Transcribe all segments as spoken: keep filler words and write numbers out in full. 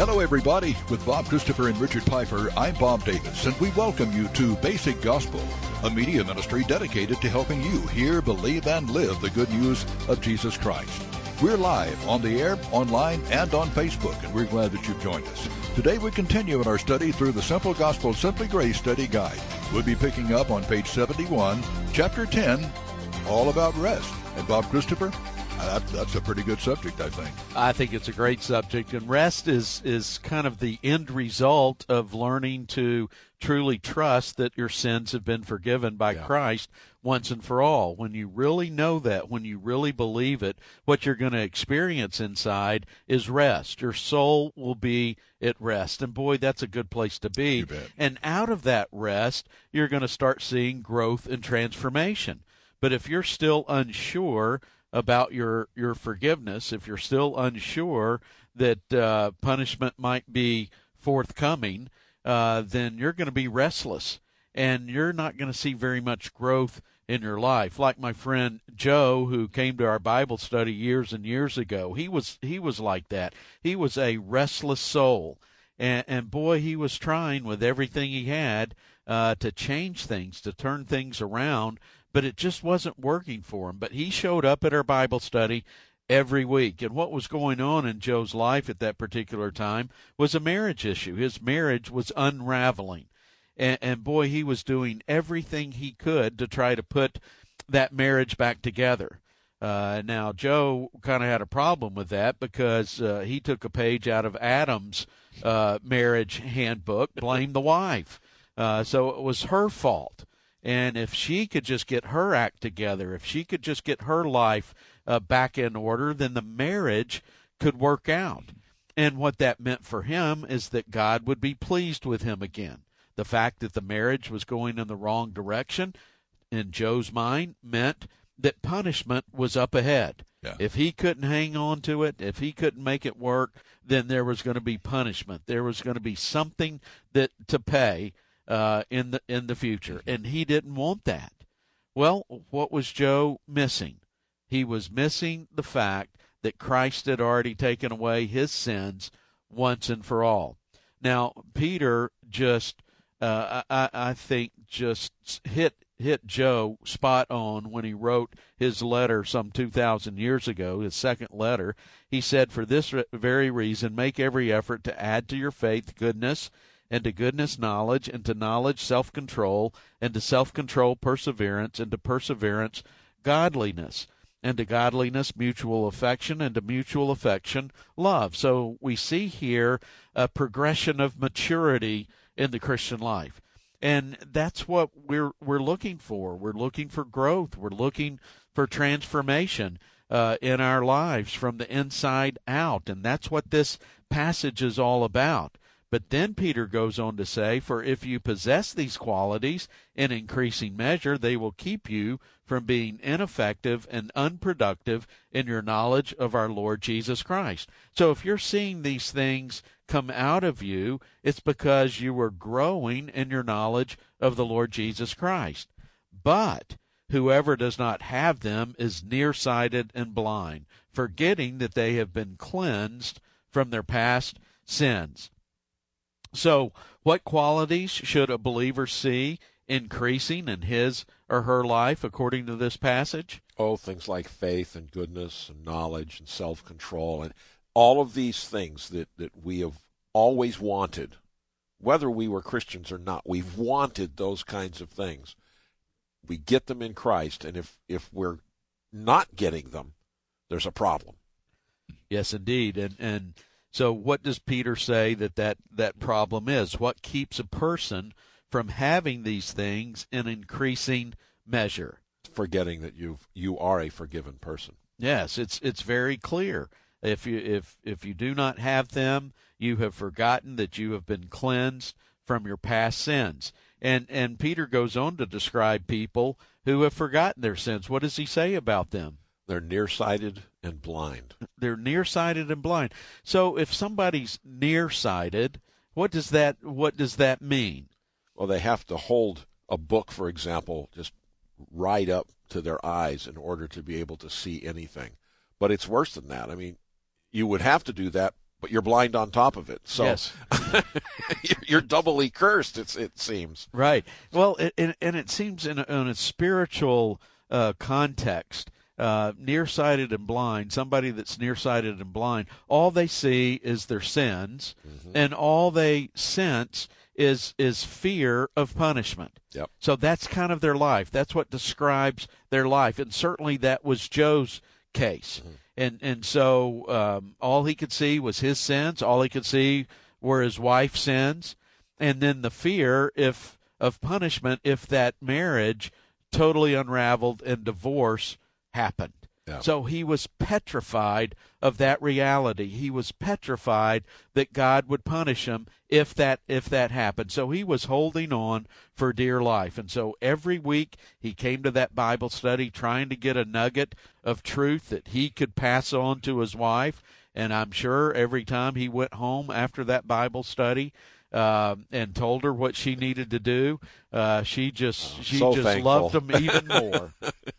Hello, everybody. With Bob Christopher and Richard Piper, I'm Bob Davis, and we welcome you to Basic Gospel, a media ministry dedicated to helping you hear, believe, and live the good news of Jesus Christ. We're live on the air, online, and on Facebook, and we're glad that you've joined us. Today we continue in our study through the Simple Gospel Simply Grace Study Guide. We'll be picking up on page seventy-one, chapter ten, all about rest. And Bob Christopher, that, that's a pretty good subject, I think. I think it's a great subject, and rest is, is kind of the end result of learning to truly trust that your sins have been forgiven by yeah. Christ once and for all. When you really know that, when you really believe it, what you're going to experience inside is rest. Your soul will be at rest, and boy, that's a good place to be. And out of that rest, you're going to start seeing growth and transformation. But if you're still unsure about your, your forgiveness, if you're still unsure that uh, punishment might be forthcoming, uh, then you're going to be restless, and you're not going to see very much growth in your life. Like my friend Joe, who came to our Bible study years and years ago, he was he was like that. He was a restless soul, and, and boy, he was trying with everything he had uh, to change things, to turn things around, but it just wasn't working for him. But he showed up at our Bible study every week. And what was going on in Joe's life at that particular time was a marriage issue. His marriage was unraveling. And, and boy, he was doing everything he could to try to put that marriage back together. Uh, now, Joe kind of had a problem with that because uh, he took a page out of Adam's uh, marriage handbook, blamed the wife. Uh, so it was her fault. And if she could just get her act together, if she could just get her life uh, back in order, then the marriage could work out. And what that meant for him is that God would be pleased with him again. The fact that the marriage was going in the wrong direction, in Joe's mind, meant that punishment was up ahead. Yeah. If he couldn't hang on to it, if he couldn't make it work, then there was going to be punishment. There was going to be something that to pay Uh, in the in the future, and he didn't want that. Well, what was Joe missing? He was missing the fact that Christ had already taken away his sins once and for all. Now, Peter just, uh, I, I think, just hit hit Joe spot on when he wrote his letter some two thousand years ago, his second letter. He said, "For this very reason, make every effort to add to your faith goodness, and to goodness knowledge, and to knowledge self-control, and to self-control perseverance, and to perseverance godliness, and to godliness mutual affection, and to mutual affection love." So we see here a progression of maturity in the Christian life. And that's what we're we're looking for. We're looking for growth. We're looking for transformation uh, in our lives from the inside out. And that's what this passage is all about. But then Peter goes on to say, "For if you possess these qualities in increasing measure, they will keep you from being ineffective and unproductive in your knowledge of our Lord Jesus Christ." So if you're seeing these things come out of you, it's because you were growing in your knowledge of the Lord Jesus Christ. But whoever does not have them is nearsighted and blind, forgetting that they have been cleansed from their past sins. So what qualities should a believer see increasing in his or her life according to this passage? Oh, things like faith and goodness and knowledge and self-control and all of these things that, that we have always wanted, whether we were Christians or not. We've wanted those kinds of things. We get them in Christ, and if, if we're not getting them, there's a problem. Yes, indeed. And and so what does Peter say that, that that problem is? What keeps a person from having these things in increasing measure? Forgetting that you you are a forgiven person. Yes, it's it's very clear. If you if if you do not have them, you have forgotten that you have been cleansed from your past sins. And and Peter goes on to describe people who have forgotten their sins. What does he say about them? They're nearsighted and blind. They're nearsighted and blind. So if somebody's nearsighted, what does that what does that mean? Well, they have to hold a book, for example, just right up to their eyes in order to be able to see anything. But it's worse than that. I mean, you would have to do that but you're blind on top of it. So yes. you're doubly cursed, it's, it seems. Right. Well, it, it, and it seems in a, in a spiritual uh, context, uh, nearsighted and blind, somebody that's nearsighted and blind, all they see is their sins, mm-hmm. and all they sense is is fear of punishment. Yep. So that's kind of their life. That's what describes their life, and certainly that was Joe's case. Mm-hmm. And and so um, all he could see was his sins. All he could see were his wife's sins, and then the fear if of punishment if that marriage totally unraveled and divorce happened. Yeah. So he was petrified of that reality. He was petrified that God would punish him if that if that happened. So he was holding on for dear life. And so every week he came to that Bible study trying to get a nugget of truth that he could pass on to his wife. And I'm sure every time he went home after that Bible study uh, and told her what she needed to do, uh, she just oh, she so just thankful. loved him even more.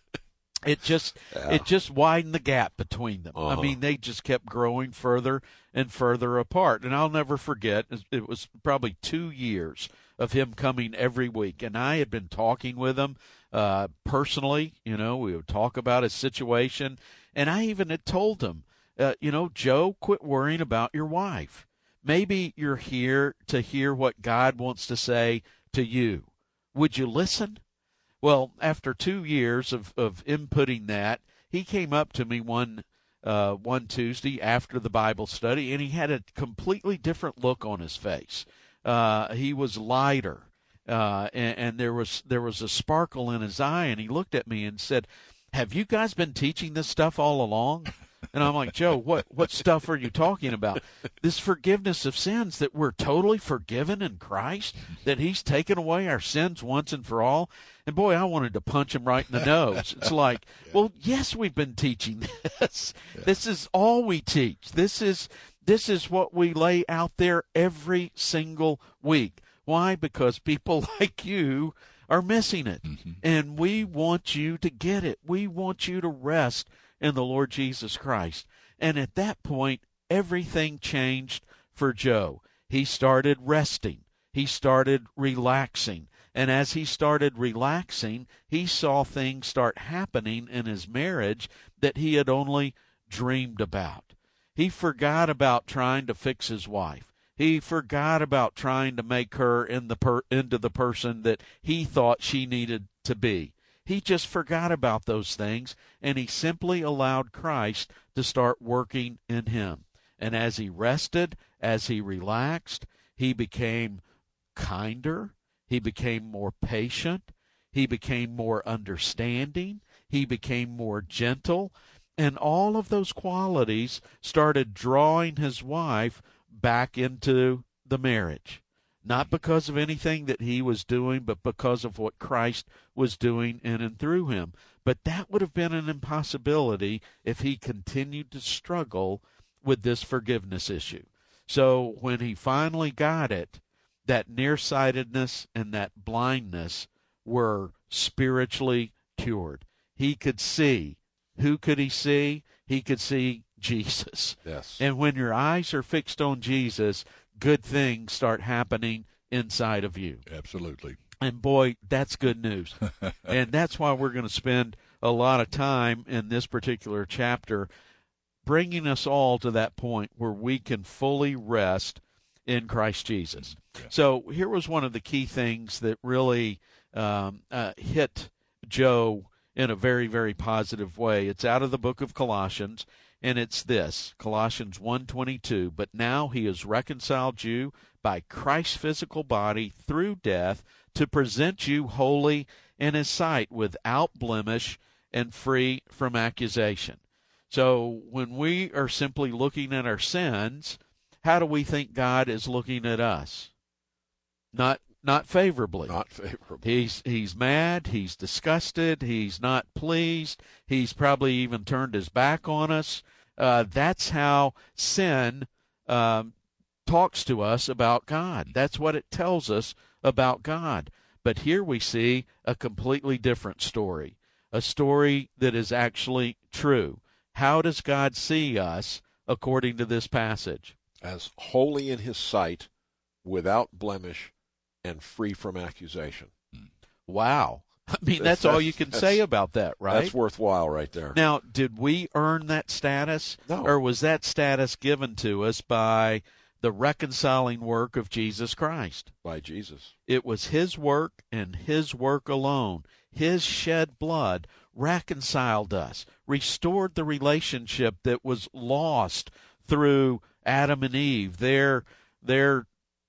It just yeah. it just widened the gap between them. Uh-huh. I mean, they just kept growing further and further apart. And I'll never forget, it was probably two years of him coming every week. And I had been talking with him uh, personally. You know, we would talk about his situation. And I even had told him, uh, you know, Joe, quit worrying about your wife. Maybe you're here to hear what God wants to say to you. Would you listen? Well, after two years of, of inputting that, he came up to me one uh, one Tuesday after the Bible study, and he had a completely different look on his face. Uh, he was lighter, uh, and, and there was there was a sparkle in his eye, and he looked at me and said, "Have you guys been teaching this stuff all along?" And I'm like, Joe, what, what stuff are you talking about? This forgiveness of sins, that we're totally forgiven in Christ, that he's taken away our sins once and for all. And boy, I wanted to punch him right in the nose. It's like, yeah. well, yes, we've been teaching this. Yeah. This is all we teach. This is this is what we lay out there every single week. Why? Because people like you are missing it. Mm-hmm. And we want you to get it. We want you to rest in the Lord Jesus Christ. And at that point, everything changed for Joe. He started resting. He started relaxing. And as he started relaxing, he saw things start happening in his marriage that he had only dreamed about. He forgot about trying to fix his wife. He forgot about trying to make her in the per- into the person that he thought she needed to be. He just forgot about those things, and he simply allowed Christ to start working in him. And as he rested, as he relaxed, he became kinder, he became more patient, he became more understanding, he became more gentle, and all of those qualities started drawing his wife back into the marriage. Not because of anything that he was doing, but because of what Christ was doing in and through him. But that would have been an impossibility if he continued to struggle with this forgiveness issue. So when he finally got it, that nearsightedness and that blindness were spiritually cured. He could see. Who could he see? He could see Jesus. Yes. And when your eyes are fixed on Jesus, good things start happening inside of you. Absolutely. And boy, that's good news. And that's why we're going to spend a lot of time in this particular chapter bringing us all to that point where we can fully rest in Christ Jesus. Yeah. So here was one of the key things that really um, uh, hit Joe in a very, very positive way. It's out of the book of Colossians, and it's this, Colossians one twenty-two, "But now he has reconciled you by Christ's physical body through death to present you holy in his sight, without blemish and free from accusation." So when we are simply looking at our sins, how do we think God is looking at us? Not not favorably. Not favorably. He's he's mad, he's disgusted, he's not pleased, he's probably even turned his back on us. Uh, that's how sin um, talks to us about God. That's what it tells us about God. But here we see a completely different story, a story that is actually true. How does God see us according to this passage? As holy in his sight, without blemish, and free from accusation. Wow. I mean, that's, that's all you can say about that, right? That's worthwhile right there. Now, did we earn that status? No. Or was that status given to us by the reconciling work of Jesus Christ? By Jesus. It was his work and his work alone. His shed blood reconciled us, restored the relationship that was lost through Adam and Eve, their their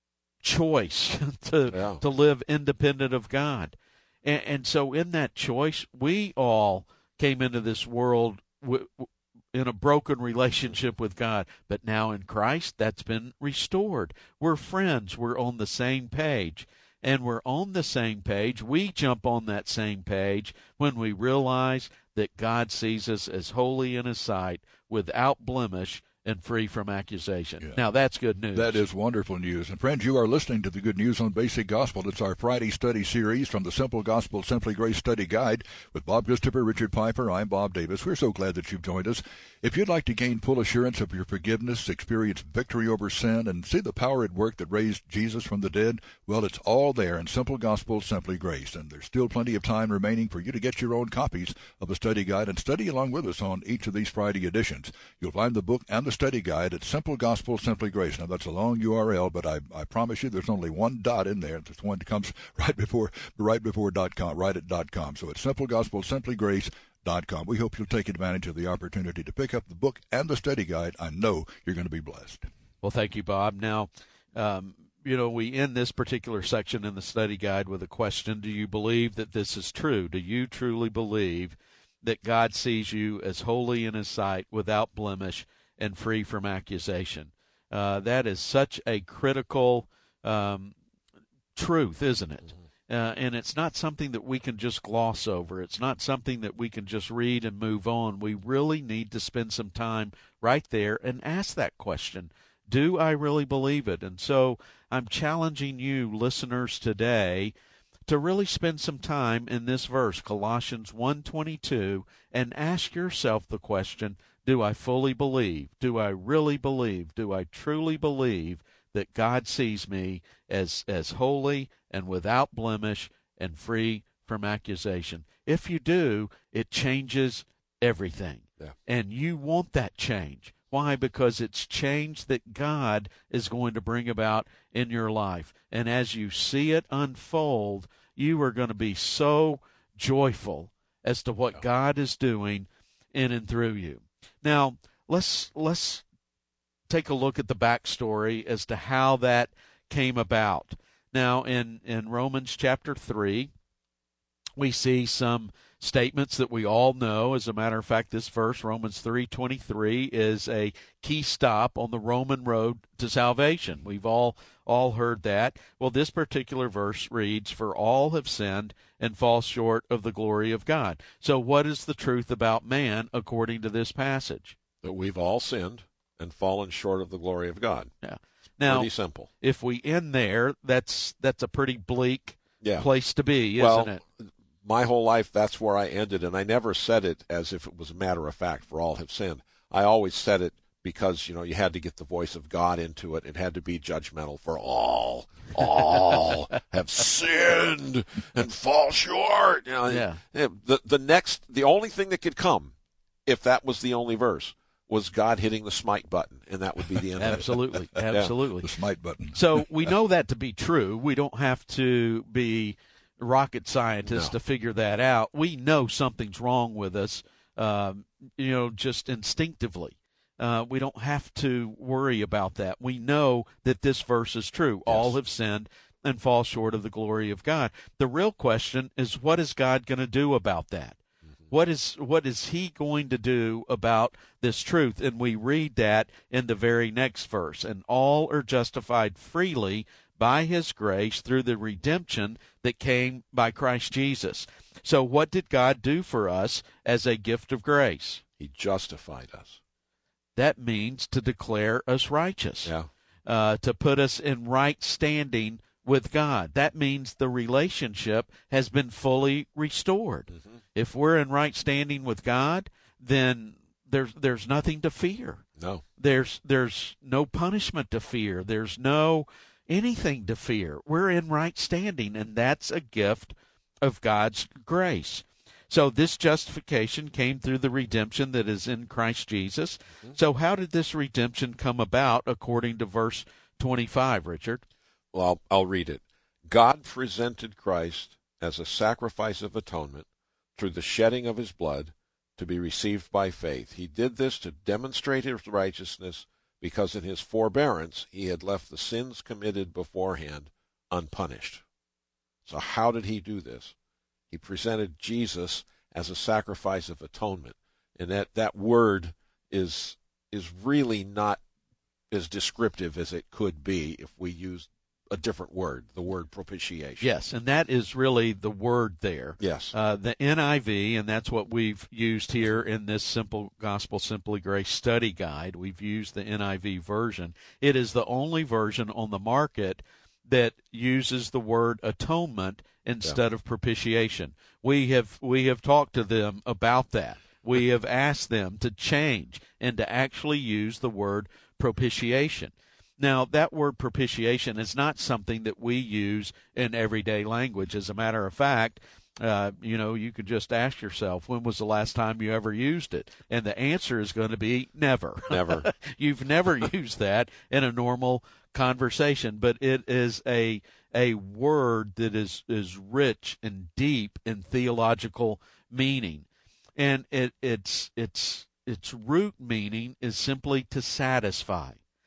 choice to yeah. to live independent of God. And, and so in that choice, we all came into this world w- w- in a broken relationship with God. But now in Christ, that's been restored. We're friends. We're on the same page. And we're on the same page. We jump on that same page when we realize that God sees us as holy in his sight, without blemish, and free from accusation. Yeah. Now, that's good news. That is wonderful news. And friends, you are listening to the Good News on Basic Gospel. It's our Friday study series from the Simple Gospel, Simply Grace Study Guide with Bob Christopher, Richard Piper. I'm Bob Davis. We're so glad that you've joined us. If you'd like to gain full assurance of your forgiveness, experience victory over sin, and see the power at work that raised Jesus from the dead, well, it's all there in Simple Gospel, Simply Grace. And there's still plenty of time remaining for you to get your own copies of the study guide and study along with us on each of these Friday editions. You'll find the book and the study guide at Simple Gospel, Simply Grace. Now, that's a long U R L, but I, I promise you there's only one dot in there. There's one that comes right before right before dot com, right at dot com. So it's Simple Gospel, Simply Grace dot com. We hope you'll take advantage of the opportunity to pick up the book and the study guide. I know you're going to be blessed. Well, thank you, Bob. Now, um, you know, we end this particular section in the study guide with a question. Do you believe that this is true? Do you truly believe that God sees you as holy in his sight, without blemish, and free from accusation? Uh, that is such a critical um, truth, isn't it? Uh, and it's not something that we can just gloss over. It's not something that we can just read and move on. We really need to spend some time right there and ask that question. Do I really believe it? And so I'm challenging you, listeners, today to really spend some time in this verse, Colossians one twenty-two, and ask yourself the question, do I fully believe? Do I really believe? Do I truly believe that God sees me as as holy and without blemish and free from accusation? If you do, it changes everything. Yeah. And you want that change. Why? Because it's change that God is going to bring about in your life. And as you see it unfold, you are going to be so joyful as to what God is doing in and through you. Now, let's let's take a look at the backstory as to how that came about. Now, in, in Romans chapter three, we see some statements that we all know. As a matter of fact, this verse, Romans three twenty-three, is a key stop on the Roman road to salvation. We've all all heard that. Well, this particular verse reads, "For all have sinned and fall short of the glory of God." So what is the truth about man according to this passage? That we've all sinned and fallen short of the glory of God. Yeah. Now, pretty simple. If we end there, that's that's a pretty bleak yeah. place to be, isn't well, it? My whole life, that's where I ended, and I never said it as if it was a matter of fact, for all have sinned. I always said it because, you know, you had to get the voice of God into it. It had to be judgmental, for all, all have sinned and fall short. You know, yeah. The, the next, the only thing that could come, if that was the only verse, was God hitting the smite button, and that would be the end absolutely, of it. Absolutely. The smite button. So we know that to be true. We don't have to be rocket scientists no. to figure that out. We know something's wrong with us, um, you know, just instinctively. Uh, we don't have to worry about that. We know that this verse is true. Yes. All have sinned and fall short of the glory of God. The real question is, what is God going to do about that? Mm-hmm. What is what is he going to do about this truth? And we read that in the very next verse. And all are justified freely by his grace through the redemption that came by Christ Jesus. So what did God do for us as a gift of grace? He justified us. That means to declare us righteous, yeah. uh, to put us in right standing with God. That means the relationship has been fully restored. Mm-hmm. If we're in right standing with God, then there's there's nothing to fear. No. There's there's no punishment to fear. There's no anything to fear. We're in right standing, and that's a gift of God's grace. So this justification came through the redemption that is in Christ Jesus. Mm-hmm. So how did this redemption come about according to verse twenty-five, Richard? Well, I'll, I'll read it. God presented Christ as a sacrifice of atonement through the shedding of his blood to be received by faith. He did this to demonstrate his righteousness because in his forbearance he had left the sins committed beforehand unpunished. So how did he do this? He presented Jesus as a sacrifice of atonement. And that, that word is is really not as descriptive as it could be if we used a different word, the word propitiation. Yes, and that is really the word there. Yes. Uh, the N I V, and that's what we've used here in this Simple Gospel, Simply Grace study guide. We've used the N I V version. It is the only version on the market that uses the word atonement instead yeah. of propitiation. We have we have talked to them about that. We have asked them to change and to actually use the word propitiation. Now, that word propitiation is not something that we use in everyday language. As a matter of fact, uh, you know, you could just ask yourself, when was the last time you ever used it? And the answer is going to be never. Never. You've never used that in a normal conversation, but it is a a word that is, is rich and deep in theological meaning. And it, its its its root meaning is simply to satisfy.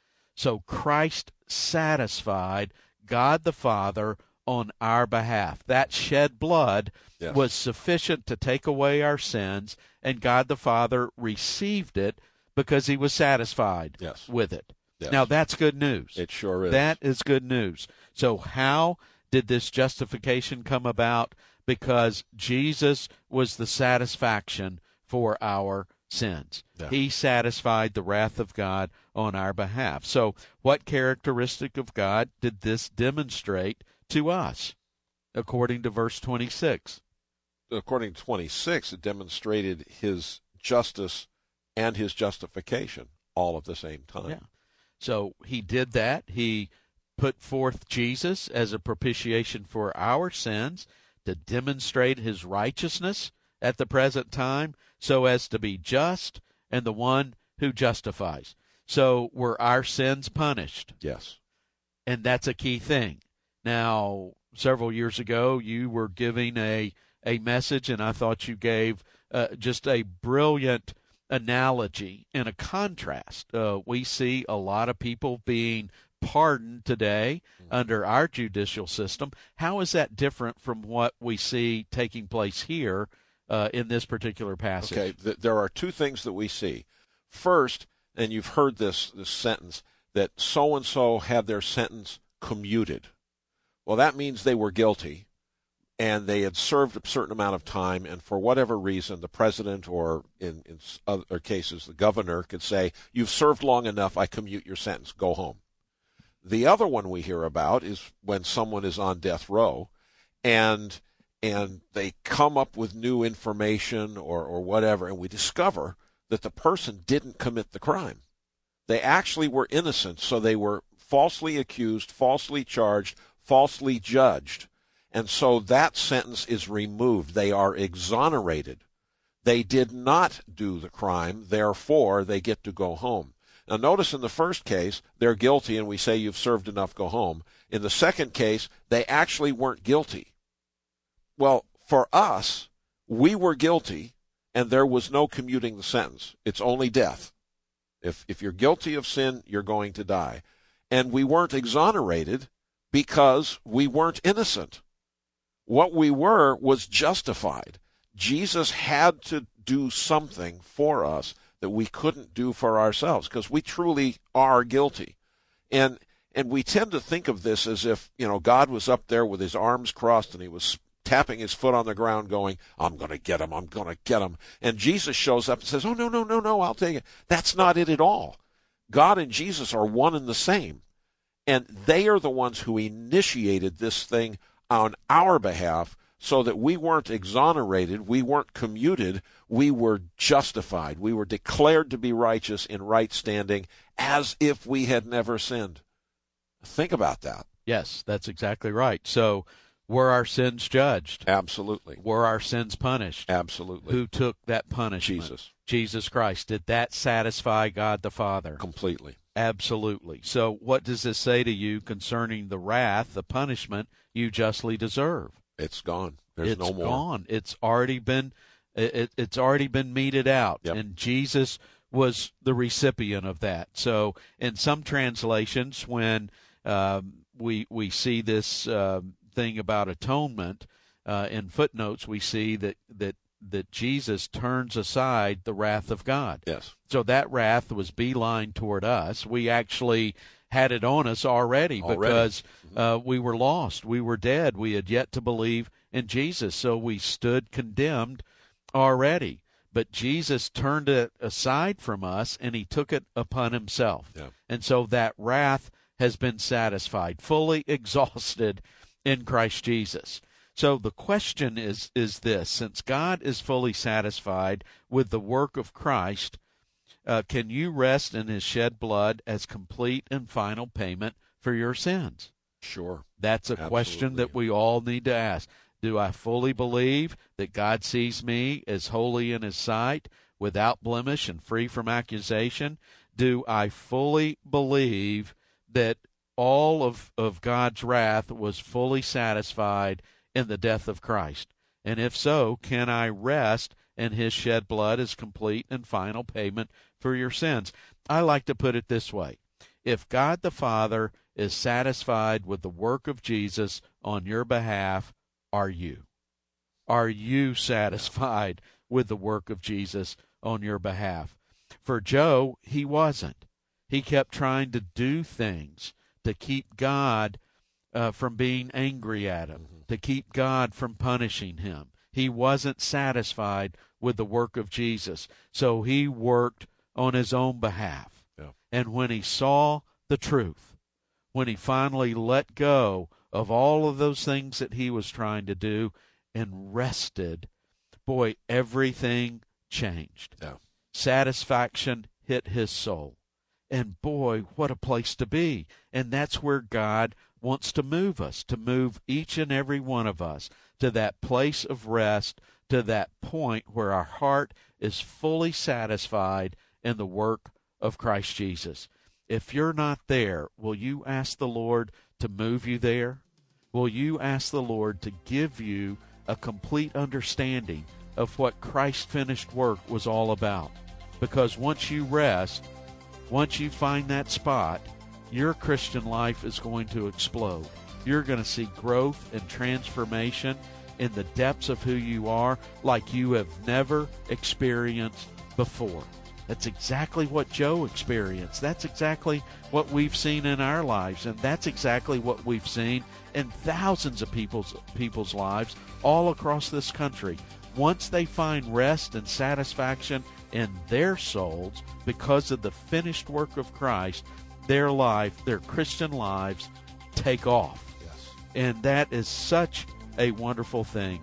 So Christ satisfied God the Father on our behalf. That shed blood yes. was sufficient to take away our sins, and God the Father received it because he was satisfied yes. with it. Yes. Now, that's good news. It sure is. That is good news. So how did this justification come about? Because Jesus was the satisfaction for our sins. Yeah. He satisfied the wrath of God on our behalf. So what characteristic of God did this demonstrate to us, according to verse twenty-six? According to twenty-six, it demonstrated his justice and his justification all at the same time. Yeah. So he did that. He put forth Jesus as a propitiation for our sins to demonstrate his righteousness at the present time, so as to be just and the one who justifies. So were our sins punished? Yes. And that's a key thing. Now, several years ago, you were giving a, a message, and I thought you gave uh, just a brilliant analogy and a contrast. Uh, we see a lot of people being pardoned today mm-hmm. under our judicial system. How is that different from what we see taking place here Uh, in this particular passage? Okay, th- there are two things that we see. First, and you've heard this, this sentence, that so-and-so had their sentence commuted. Well, that means they were guilty, and they had served a certain amount of time, and for whatever reason, the president, or in, in other cases, the governor, could say, you've served long enough, I commute your sentence, go home. The other one we hear about is when someone is on death row, and and they come up with new information or, or whatever, and we discover that the person didn't commit the crime. They actually were innocent, so they were falsely accused, falsely charged, falsely judged. And so that sentence is removed. They are exonerated. They did not do the crime, therefore they get to go home. Now notice in the first case, they're guilty, and we say you've served enough, go home. In the second case, they actually weren't guilty. Well, for us, we were guilty, and there was no commuting the sentence. It's only death. If if you're guilty of sin, you're going to die. And we weren't exonerated because we weren't innocent. What we were was justified. Jesus had to do something for us that we couldn't do for ourselves because we truly are guilty. And and we tend to think of this as if, you know, God was up there with his arms crossed and he was tapping his foot on the ground going, I'm going to get him, I'm going to get him. And Jesus shows up and says, oh, no, no, no, no, I'll take it. That's not it at all. God and Jesus are one and the same. And they are the ones who initiated this thing on our behalf so that we weren't exonerated, we weren't commuted, we were justified. We were declared to be righteous in right standing as if we had never sinned. Think about that. Yes, that's exactly right. So were our sins judged? Absolutely. Were our sins punished? Absolutely. Who took that punishment? Jesus. Jesus Christ. Did that satisfy God the Father? Completely. Absolutely. So what does this say to you concerning the wrath, the punishment you justly deserve? It's gone. There's it's no more. gone. It's already been it, it's already been meted out. Yep. And Jesus was the recipient of that. So in some translations, when um, we we see this uh, thing about atonement, uh, in footnotes we see that, that that Jesus turns aside the wrath of God. Yes. So that wrath was beeline toward us. We actually had it on us already, already. because uh, we were lost. We were dead. We had yet to believe in Jesus. So we stood condemned already. But Jesus turned it aside from us, and he took it upon himself. Yeah. And so that wrath has been satisfied, fully exhausted in Christ Jesus. So the question is, is this: since God is fully satisfied with the work of Christ, uh, can you rest in his shed blood as complete and final payment for your sins? Sure. That's a Absolutely. question that we all need to ask. Do I fully believe that God sees me as holy in his sight, without blemish and free from accusation? Do I fully believe that all of, of God's wrath was fully satisfied in the death of Christ? And if so, can I rest in his shed blood as complete and final payment for your sins? I like to put it this way: if God the Father is satisfied with the work of Jesus on your behalf, are you? Are you satisfied with the work of Jesus on your behalf? For Joe, he wasn't. He kept trying to do things to keep God uh, from being angry at him, mm-hmm. to keep God from punishing him. He wasn't satisfied with the work of Jesus, so he worked on his own behalf. Yeah. And when he saw the truth, when he finally let go of all of those things that he was trying to do and rested, boy, everything changed. Yeah. Satisfaction hit his soul. And boy, what a place to be. And that's where God wants to move us, to move each and every one of us to that place of rest, to that point where our heart is fully satisfied in the work of Christ Jesus. If you're not there, will you ask the Lord to move you there? Will you ask the Lord to give you a complete understanding of what Christ's finished work was all about? Because once you rest, once you find that spot, your Christian life is going to explode. You're going to see growth and transformation in the depths of who you are like you have never experienced before. That's exactly what Joe experienced. That's exactly what we've seen in our lives, and that's exactly what we've seen in thousands of people's people's lives all across this country. Once they find rest and satisfaction in their souls because of the finished work of Christ, their life, their Christian lives, take off. Yes. And that is such a wonderful thing.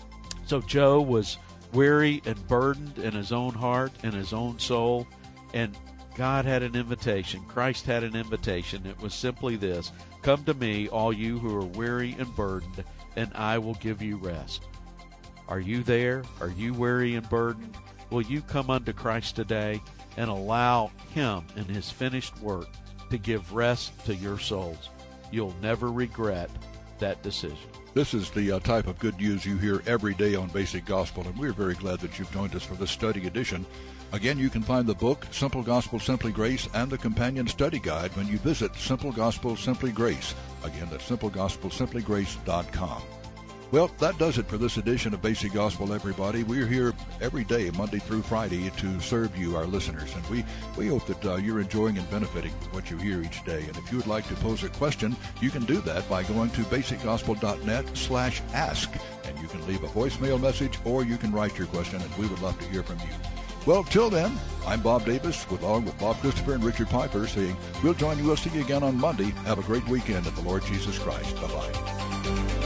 So Joe was weary and burdened in his own heart and his own soul, and God had an invitation. Christ had an invitation. It was simply this: come to me, all you who are weary and burdened, and I will give you rest. Are you there? Are you weary and burdened? Will you come unto Christ today and allow him and his finished work to give rest to your souls? You'll never regret that decision. This is the uh, type of good news you hear every day on Basic Gospel, and we're very glad that you've joined us for this study edition. Again, you can find the book, Simple Gospel, Simply Grace, and the companion study guide when you visit Simple Gospel, Simply Grace. Again, that's simple gospel simply grace dot com. Well, that does it for this edition of Basic Gospel, everybody. We're here every day, Monday through Friday, to serve you, our listeners. And we, we hope that uh, you're enjoying and benefiting from what you hear each day. And if you would like to pose a question, you can do that by going to basic gospel dot net slash ask. And you can leave a voicemail message, or you can write your question, and we would love to hear from you. Well, till then, I'm Bob Davis, with, along with Bob Christopher and Richard Piper, saying we'll join you. We'll see you again on Monday. Have a great weekend at the Lord Jesus Christ. Bye-bye.